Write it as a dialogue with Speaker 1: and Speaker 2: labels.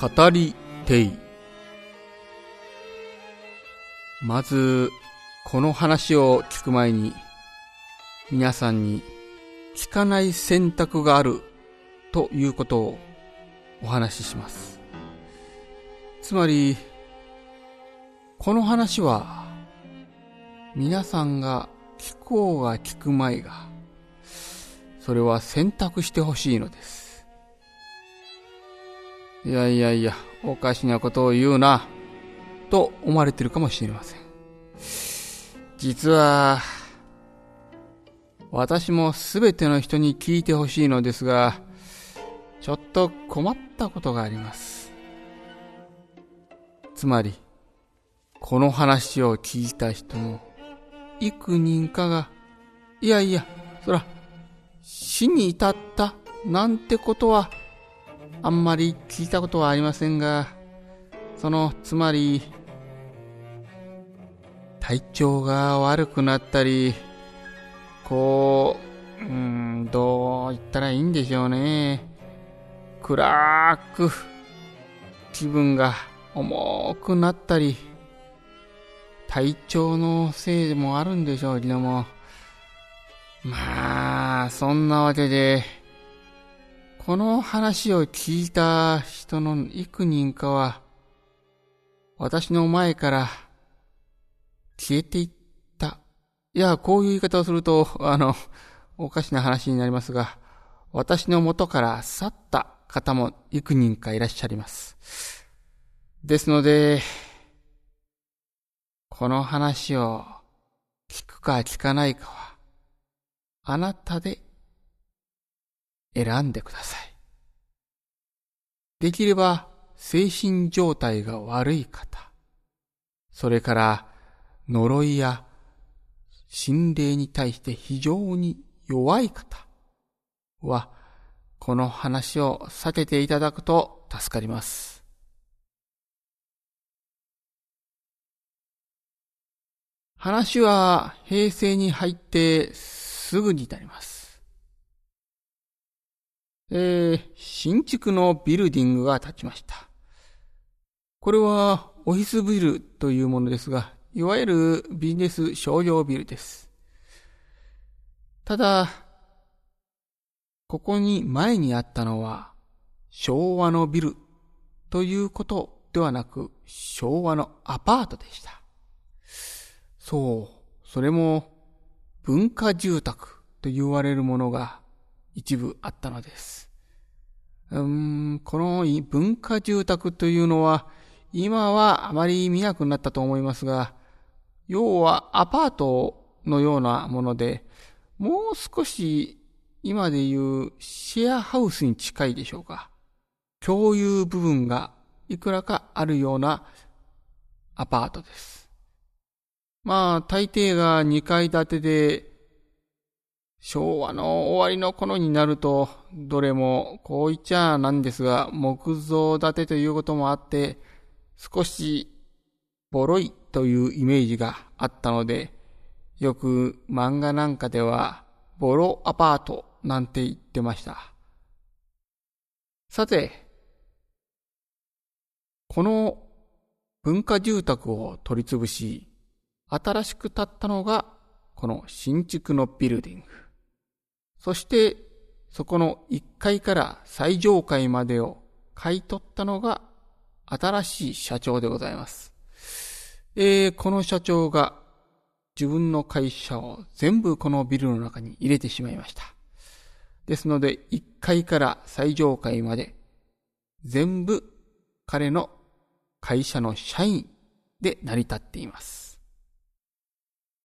Speaker 1: 語りてい。まずこの話を聞く前に皆さんに聞かない選択があるということをお話しします。つまりこの話は皆さんが聞こうが聞くまいがそれは選択してほしいのです。いやおかしなことを言うなと思われているかもしれません。実は私もすべての人に聞いてほしいのですが、ちょっと困ったことがあります。つまりこの話を聞いた人の幾人かがそら死に至ったなんてことはあんまり聞いたことはありませんが、つまり体調が悪くなったり、どう言ったらいいんでしょうね。暗く気分が重くなったり、体調のせいでもあるんでしょうけども、まあそんなわけでこの話を聞いた人の幾人かは私の前から消えていった。こういう言い方をするとおかしな話になりますが、私の元から去った方も幾人かいらっしゃいます。ですのでこの話を聞くか聞かないかはあなたで選んでください。できれば精神状態が悪い方、それから呪いや心霊に対して非常に弱い方はこの話を避けていただくと助かります。話は平成に入ってすぐになります。新築のビルディングが建ちました。これはオフィスビルというものですが、いわゆるビジネス商業ビルです。ただここに前にあったのは昭和のビルということではなく、昭和のアパートでした。それも文化住宅と言われるものが一部あったのです。この文化住宅というのは今はあまり見なくなったと思いますが、要はアパートのようなもので、もう少し今でいうシェアハウスに近いでしょうか。共有部分がいくらかあるようなアパートです。大抵が2階建てで、昭和の終わりの頃になるとどれもこう言っちゃなんですが木造建てということもあって少しボロいというイメージがあったので、よく漫画なんかではボロアパートなんて言ってました。さてこの文化住宅を取り潰し新しく建ったのがこの新築のビルディング、そしてそこの1階から最上階までを買い取ったのが新しい社長でございます。この社長が自分の会社を全部このビルの中に入れてしまいました。ですので1階から最上階まで全部彼の会社の社員で成り立っています。